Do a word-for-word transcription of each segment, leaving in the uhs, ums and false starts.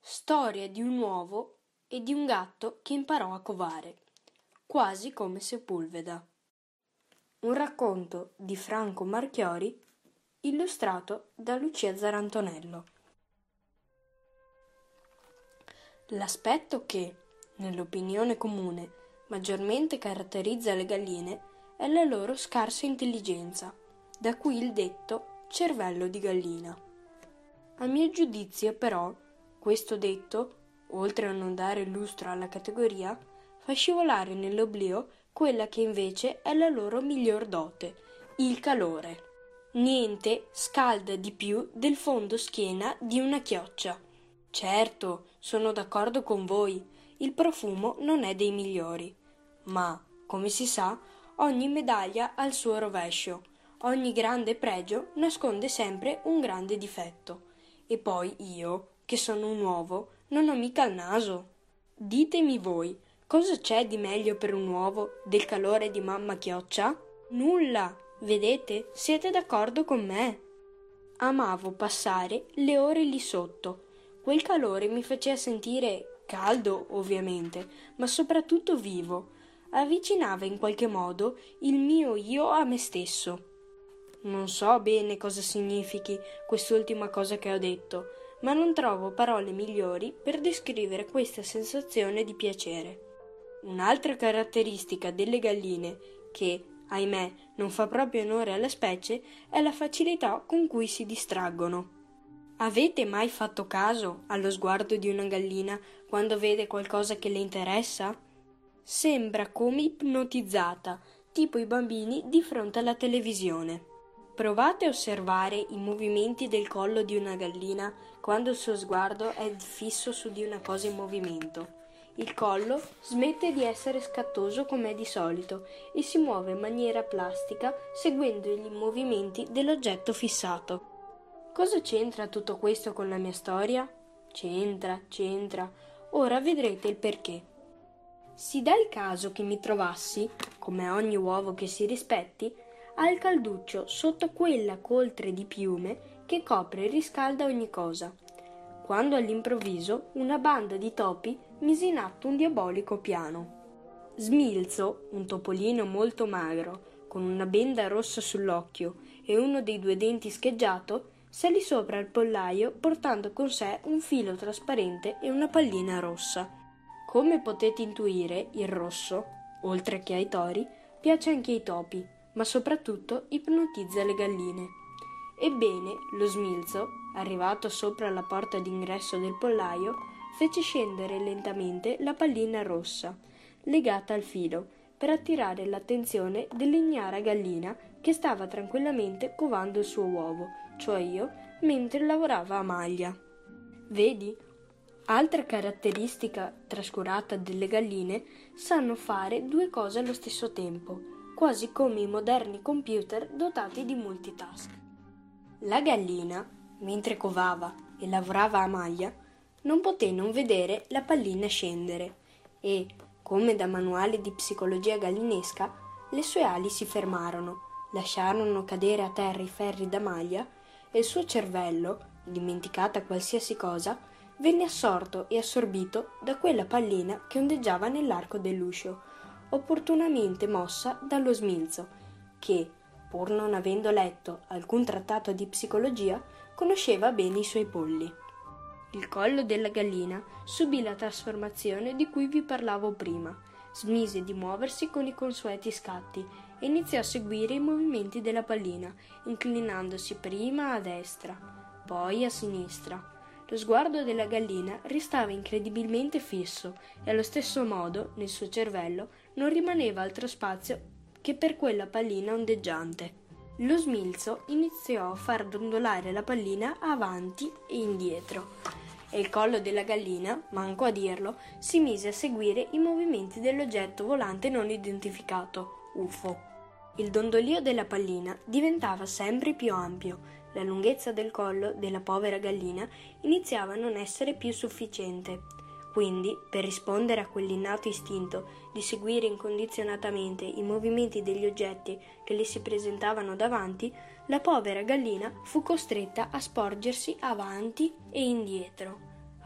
Storia di un uovo e di un gatto che imparò a covare, quasi come Sepulveda. Un racconto di Franco Marchiori, illustrato da Lucia Zarantonello. L'aspetto che, nell'opinione comune, maggiormente caratterizza le galline è la loro scarsa intelligenza, da cui il detto cervello di gallina. A mio giudizio, però, questo detto, oltre a non dare lustro alla categoria, fa scivolare nell'oblio quella che invece è la loro miglior dote, il calore. Niente scalda di più del fondo schiena di una chioccia. Certo, sono d'accordo con voi, il profumo non è dei migliori, ma, come si sa, ogni medaglia ha il suo rovescio, ogni grande pregio nasconde sempre un grande difetto. E poi io, che sono un uovo, non ho mica il naso. Ditemi voi, cosa c'è di meglio per un uovo del calore di mamma chioccia? Nulla, vedete? Siete d'accordo con me? Amavo passare le ore lì sotto. Quel calore mi faceva sentire caldo, ovviamente, ma soprattutto vivo. Avvicinava in qualche modo il mio io a me stesso. Non so bene cosa significhi quest'ultima cosa che ho detto, ma non trovo parole migliori per descrivere questa sensazione di piacere. Un'altra caratteristica delle galline, che, ahimè, non fa proprio onore alla specie, è la facilità con cui si distraggono. Avete mai fatto caso allo sguardo di una gallina quando vede qualcosa che le interessa? Sembra come ipnotizzata, tipo i bambini di fronte alla televisione. Provate a osservare i movimenti del collo di una gallina quando il suo sguardo è fisso su di una cosa in movimento. Il collo smette di essere scattoso come è di solito e si muove in maniera plastica seguendo i movimenti dell'oggetto fissato. Cosa c'entra tutto questo con la mia storia? C'entra, c'entra. Ora vedrete il perché. Si dà il caso che mi trovassi, come ogni uovo che si rispetti, al calduccio sotto quella coltre di piume che copre e riscalda ogni cosa, quando all'improvviso una banda di topi mise in atto un diabolico piano. Smilzo, un topolino molto magro, con una benda rossa sull'occhio e uno dei due denti scheggiato, salì sopra il pollaio portando con sé un filo trasparente e una pallina rossa. Come potete intuire, il rosso, oltre che ai tori, piace anche ai topi, ma soprattutto ipnotizza le galline. Ebbene, lo smilzo, arrivato sopra la porta d'ingresso del pollaio, fece scendere lentamente la pallina rossa, legata al filo, per attirare l'attenzione dell'ignara gallina che stava tranquillamente covando il suo uovo, cioè io, mentre lavorava a maglia. Vedi? Altra caratteristica trascurata delle galline, sanno fare due cose allo stesso tempo, quasi come i moderni computer dotati di multitask. La gallina, mentre covava e lavorava a maglia, non poté non vedere la pallina scendere e, come da manuale di psicologia gallinesca, le sue ali si fermarono, lasciarono cadere a terra i ferri da maglia e il suo cervello, dimenticata qualsiasi cosa, venne assorto e assorbito da quella pallina che ondeggiava nell'arco dell'uscio, opportunamente mossa dallo smilzo, che, pur non avendo letto alcun trattato di psicologia, conosceva bene i suoi polli. Il collo della gallina subì la trasformazione di cui vi parlavo prima, smise di muoversi con i consueti scatti e iniziò a seguire i movimenti della pallina, inclinandosi prima a destra, poi a sinistra. Lo sguardo della gallina restava incredibilmente fisso e allo stesso modo, nel suo cervello, non rimaneva altro spazio che per quella pallina ondeggiante. Lo smilzo iniziò a far dondolare la pallina avanti e indietro e il collo della gallina, manco a dirlo, si mise a seguire i movimenti dell'oggetto volante non identificato, U F O. Il dondolio della pallina diventava sempre più ampio. La lunghezza del collo della povera gallina iniziava a non essere più sufficiente. Quindi, per rispondere a quell'innato istinto di seguire incondizionatamente i movimenti degli oggetti che le si presentavano davanti, la povera gallina fu costretta a sporgersi avanti e indietro,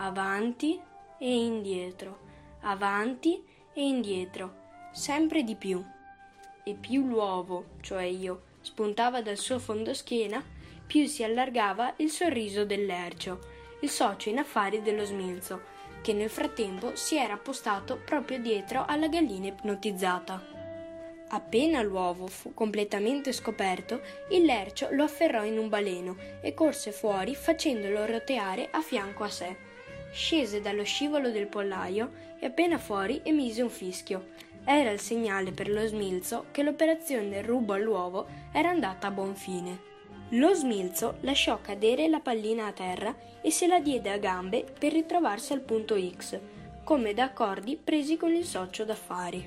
avanti e indietro, avanti e indietro, sempre di più. E più l'uovo, cioè io, spuntava dal suo fondoschiena, più si allargava il sorriso del lercio, il socio in affari dello smilzo, che nel frattempo si era appostato proprio dietro alla gallina ipnotizzata. Appena l'uovo fu completamente scoperto, il lercio lo afferrò in un baleno e corse fuori facendolo roteare a fianco a sé. Scese dallo scivolo del pollaio e appena fuori emise un fischio. Era il segnale per lo smilzo che l'operazione del rubo all'uovo era andata a buon fine. Lo smilzo lasciò cadere la pallina a terra e se la diede a gambe per ritrovarsi al punto X, come da accordi presi con il socio d'affari.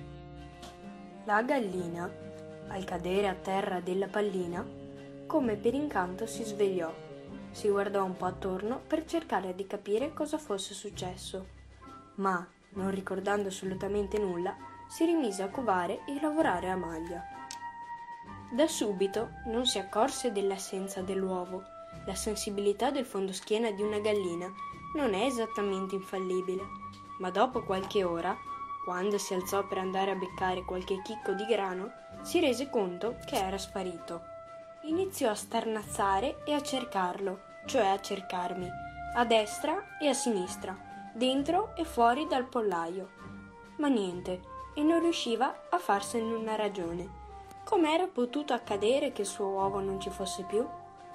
La gallina, al cadere a terra della pallina, come per incanto si svegliò, si guardò un po' attorno per cercare di capire cosa fosse successo, ma, non ricordando assolutamente nulla, si rimise a covare e lavorare a maglia. Da subito non si accorse dell'assenza dell'uovo. La sensibilità del fondoschiena di una gallina non è esattamente infallibile, ma dopo qualche ora, quando si alzò per andare a beccare qualche chicco di grano, si rese conto che era sparito. Iniziò a starnazzare e a cercarlo, cioè a cercarmi, a destra e a sinistra, dentro e fuori dal pollaio. Ma niente, e non riusciva a farsene una ragione. Com'era potuto accadere che il suo uovo non ci fosse più?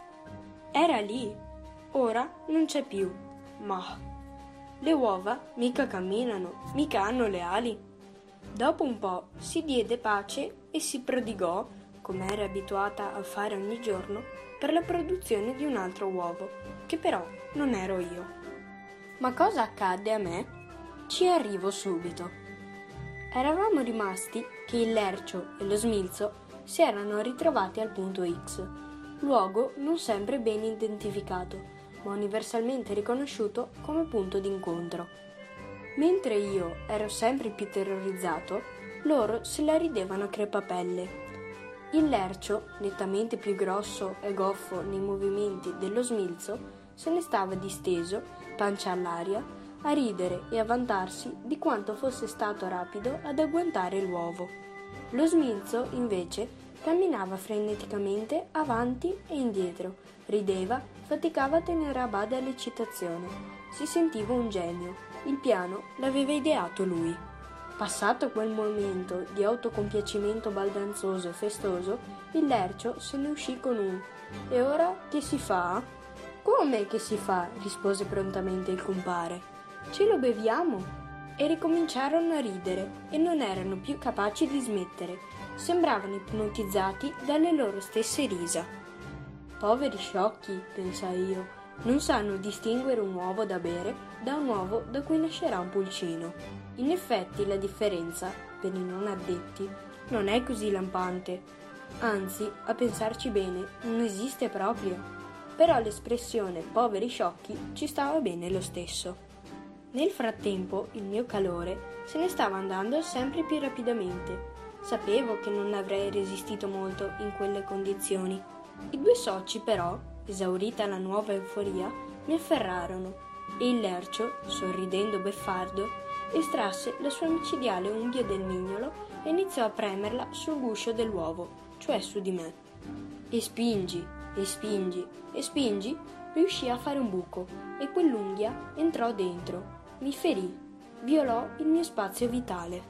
Era lì, ora non c'è più, ma le uova mica camminano, mica hanno le ali. Dopo un po' si diede pace e si prodigò, come era abituata a fare ogni giorno, per la produzione di un altro uovo, che però non ero io. Ma cosa accadde a me? Ci arrivo subito. Eravamo rimasti che il lercio e lo smilzo si erano ritrovati al punto X, luogo non sempre ben identificato, ma universalmente riconosciuto come punto d'incontro. Mentre io ero sempre più terrorizzato, loro se la ridevano a crepapelle. Il lercio, nettamente più grosso e goffo nei movimenti dello smilzo, se ne stava disteso, pancia all'aria, a ridere e a vantarsi di quanto fosse stato rapido ad agguantare l'uovo. Lo smilzo, invece, camminava freneticamente avanti e indietro, rideva, faticava a tenere a bada l'eccitazione. Si sentiva un genio. Il piano l'aveva ideato lui. Passato quel momento di autocompiacimento baldanzoso e festoso, il lercio se ne uscì con un «E ora che si fa?» «Come che si fa?» rispose prontamente il compare. «Ce lo beviamo?» E ricominciarono a ridere e non erano più capaci di smettere. Sembravano ipnotizzati dalle loro stesse risa. Poveri sciocchi, pensai io, non sanno distinguere un uovo da bere da un uovo da cui nascerà un pulcino. In effetti la differenza, per i non addetti, non è così lampante. Anzi, a pensarci bene, non esiste proprio. Però l'espressione poveri sciocchi ci stava bene lo stesso. Nel frattempo il mio calore se ne stava andando sempre più rapidamente. Sapevo che non avrei resistito molto in quelle condizioni. I due soci però, esaurita la nuova euforia, mi afferrarono e il lercio, sorridendo beffardo, estrasse la sua micidiale unghia del mignolo e iniziò a premerla sul guscio dell'uovo, cioè su di me. E spingi, e spingi, e spingi, riuscì a fare un buco e quell'unghia entrò dentro. Mi ferì, violò il mio spazio vitale.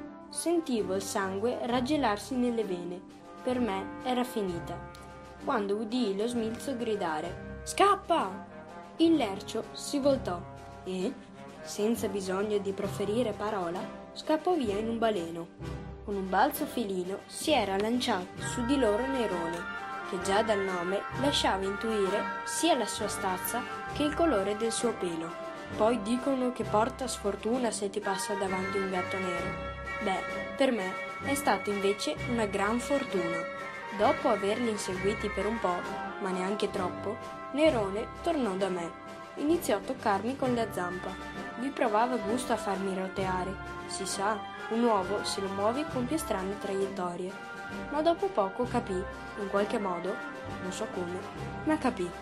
Sentivo il sangue raggelarsi nelle vene. Per me era finita. Quando udii lo smilzo gridare «Scappa!», il lercio si voltò e, senza bisogno di proferire parola, scappò via in un baleno. Con un balzo felino si era lanciato su di loro Nerone, che già dal nome lasciava intuire sia la sua stazza che il colore del suo pelo. Poi dicono che porta sfortuna se ti passa davanti un gatto nero. Beh, per me è stata invece una gran fortuna. Dopo averli inseguiti per un po', ma neanche troppo, Nerone tornò da me. Iniziò a toccarmi con la zampa. Vi provava gusto a farmi roteare. Si sa, un uovo se lo muovi compie strane traiettorie. Ma dopo poco capì, in qualche modo, non so come, ma capì.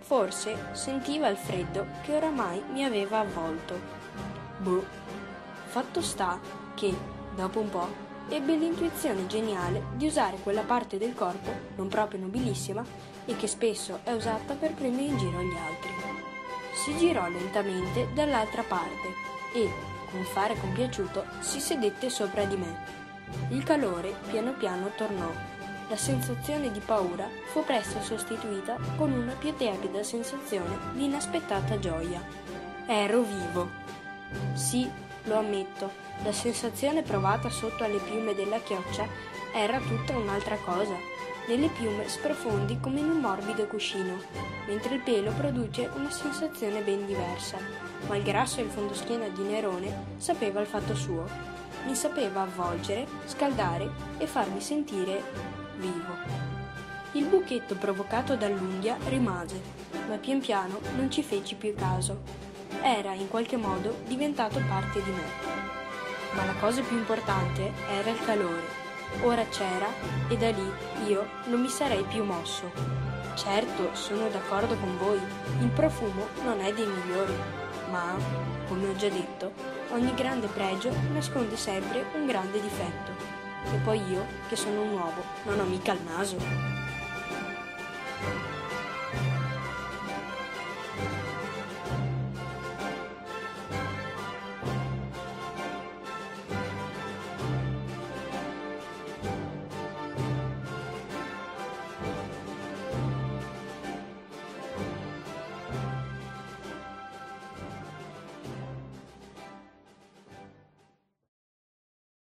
Forse sentiva il freddo che oramai mi aveva avvolto. Boh. Fatto sta che, dopo un po', ebbe l'intuizione geniale di usare quella parte del corpo, non proprio nobilissima, e che spesso è usata per prendere in giro gli altri. Si girò lentamente dall'altra parte e, con fare compiaciuto, si sedette sopra di me. Il calore piano piano tornò. La sensazione di paura fu presto sostituita con una più tiepida sensazione di inaspettata gioia. Ero vivo. Sì, lo ammetto, la sensazione provata sotto alle piume della chioccia era tutta un'altra cosa. Nelle piume sprofondi come in un morbido cuscino, mentre il pelo produce una sensazione ben diversa, ma il grasso e il fondoschiena di Nerone sapeva il fatto suo. Mi sapeva avvolgere, scaldare e farmi sentire vivo. Il buchetto provocato dall'unghia rimase, ma pian piano non ci feci più caso. Era in qualche modo diventato parte di me. Ma la cosa più importante era il calore. Ora c'era e da lì io non mi sarei più mosso. Certo, sono d'accordo con voi, il profumo non è dei migliori, ma, come ho già detto, ogni grande pregio nasconde sempre un grande difetto. E poi io, che sono un uovo, non ho mica il naso.